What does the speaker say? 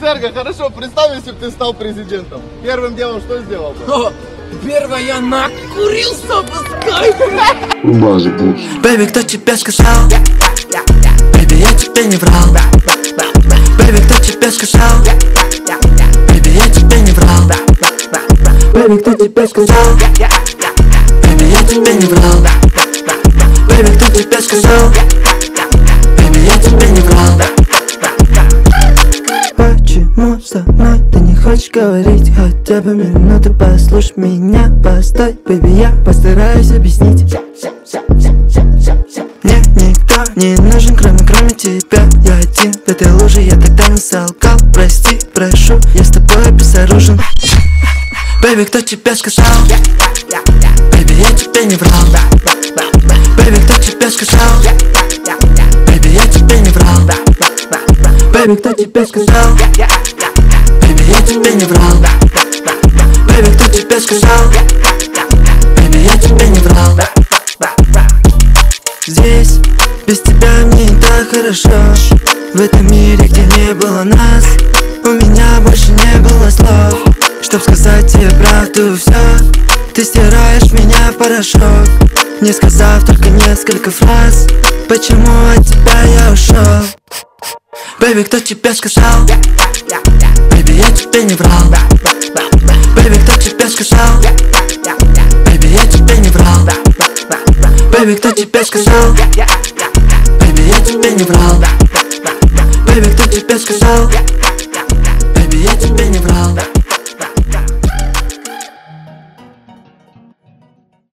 Серго, хорошо, представь, если бы ты стал президентом. Первым делом что сделал бы? Первое, я накурился бы с кайфом. Базу. Бэйби, кто тебе сказал? Бэйби, я тебе не врал. Бэйби, кто тебе сказал? Бэйби, я тебе не врал. Бэйби, кто тебе сказал? Бэйби, я тебе не врал. Бэйби, кто тебе сказал? Бэйби, я тебе не врал. Почему со мной ты не хочешь говорить? Хотя бы минуту послушай меня. Постой, бэйби, я постараюсь объяснить. Мне никто не нужен, кроме тебя. Я один в этой луже, я тогда не солгал. Прости, прошу, я с тобой безоружен. Бэйби, кто тебе сказал? Бэйби, я тебе не врал. Бэйби, кто тебе сказал? Бэйби, я тебе не врал. Бэйби, кто тебе сказал? Бэйби, я тебе не врал. Бэйби, кто тебе сказал? Бэйби, я тебе не врал. Здесь без тебя мне не так хорошо. В этом мире, где не было нас, у меня больше не было слов, чтоб сказать тебе правду все. Ты стираешь меня в порошок, не сказав только несколько фраз. Почему от тебя я ушел? Бэйби, кто тебе сказал? Бэйби, я тебе не врал. Бэйби, кто тебе сказал? Бэйби, я тебе не врал. Бэйби, кто тебе сказал? Бэйби, я тебе не врал. Бэйби, кто тебе сказал? Бэйби, я тебе не врал.